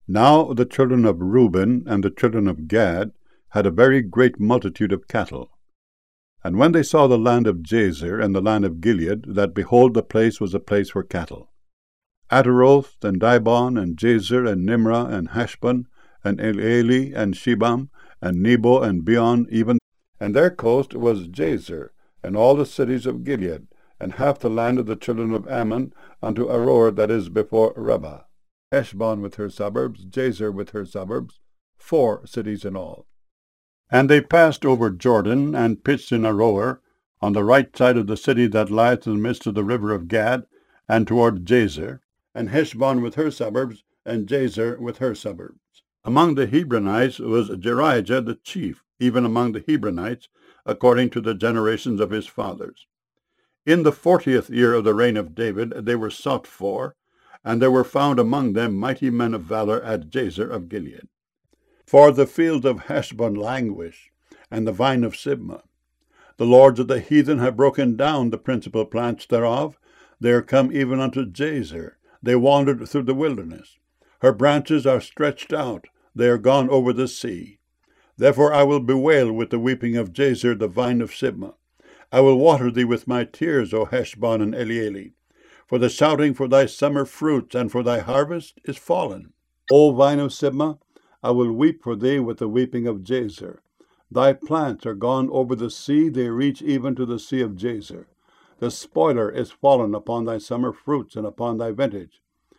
Now the children of Reuben and the children of Gad had a very great multitude of cattle. And when they saw the land of Jazer and the land of Gilead, that behold, the place was a place for cattle, Ataroth and Dibon and Jazer and Nimrah and Heshbon and Elealeh and Shebam and Nebo and Beon even, and their coast was Jazer, and all the cities of Gilead, and half the land of the children of Ammon unto Aroer that is before Rabbah. Heshbon with her suburbs, Jazer with her suburbs, 4 cities in all. And they passed over Jordan, and pitched in Aroer, on the right side of the city that lieth in the midst of the river of Gad, and toward Jazer, and Heshbon with her suburbs, and Jazer with her suburbs. Among the Hebronites was Jerijah the chief, even among the Hebronites, according to the generations of his fathers. In the 40th year of the reign of David they were sought for, and there were found among them mighty men of valor at Jazer of Gilead. For the fields of Heshbon languish, and the vine of Sibmah. The lords of the heathen have broken down the principal plants thereof. They are come even unto Jazer. They wandered through the wilderness. Her branches are stretched out. They are gone over the sea. Therefore I will bewail with the weeping of Jazer the vine of Sibmah. I will water thee with my tears, O Heshbon and Elealeh. For the shouting for thy summer fruits and for thy harvest is fallen. O vine of Sibmah, I will weep for thee with the weeping of Jazer. Thy plants are gone over the sea, they reach even to the sea of Jazer. The spoiler is fallen upon thy summer fruits and upon thy vintage.